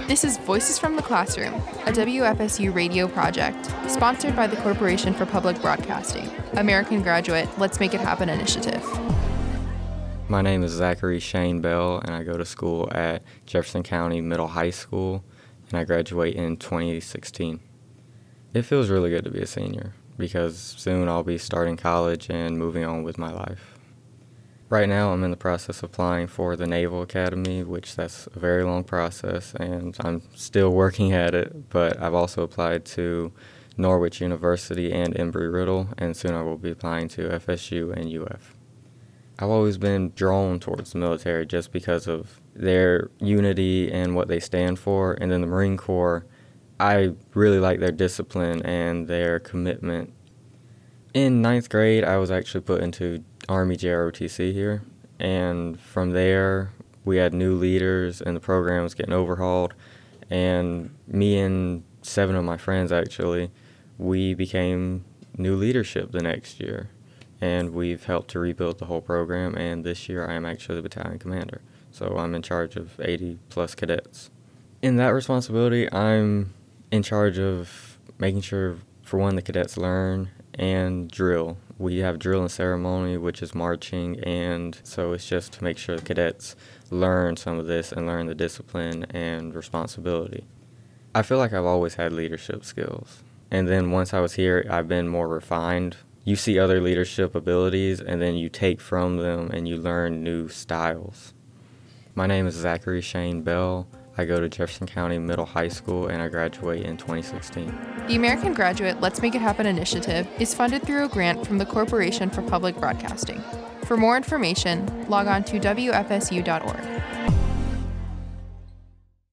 This is Voices from the Classroom, a WFSU radio project, sponsored by the Corporation for Public Broadcasting, American Graduate Let's Make It Happen initiative. My name is Zachary Shane Bell, and I go to school at Jefferson County Middle High School, and I graduate in 2016. It feels really good to be a senior, because soon I'll be starting college and moving on with my life. Right now, I'm in the process of applying for the Naval Academy, which that's a very long process, and I'm still working at it, but I've also applied to Norwich University and Embry-Riddle, and soon I will be applying to FSU and UF. I've always been drawn towards the military just because of their unity and what they stand for, and then the Marine Corps, I really like their discipline and their commitment. In 9th grade, I was actually put into Army JROTC here, and from there, we had new leaders and the program was getting overhauled, and me and 7 of my friends actually, we became new leadership the next year, and we've helped to rebuild the whole program, and this year I am actually the battalion commander, so I'm in charge of 80 plus cadets. In that responsibility, I'm in charge of making sure, for one, the cadets learn and drill. We have drill and ceremony, which is marching, and so it's just to make sure the cadets learn some of this and learn the discipline and responsibility. I feel like I've always had leadership skills, and then once I was here, I've been more refined. You see other leadership abilities, and then you take from them and you learn new styles. My name is Zachary Shane Bell. I go to Jefferson County Middle High School, and I graduate in 2016. The American Graduate Let's Make It Happen initiative is funded through a grant from the Corporation for Public Broadcasting. For more information, log on to WFSU.org.